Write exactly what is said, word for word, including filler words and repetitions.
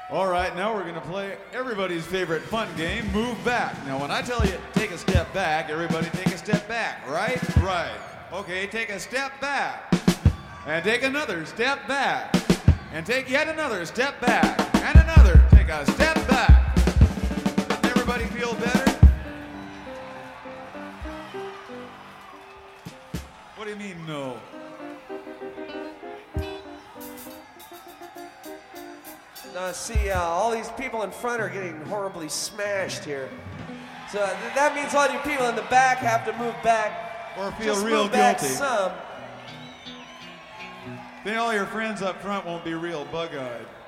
All right, now we're gonna play everybody's favorite fun game, Move Back. Now when I tell you take a step back, everybody take a step back, right? Right. Okay, take a step back. And take another step back. And take yet another step back. And another, take a step back. Doesn't everybody feel better? What do you mean, no? Uh, see, uh, all these people in front are getting horribly smashed here. So uh, th- that means all you people in the back have to move back. Or feel Just real move back guilty. some. Then all your friends up front won't be real bug-eyed.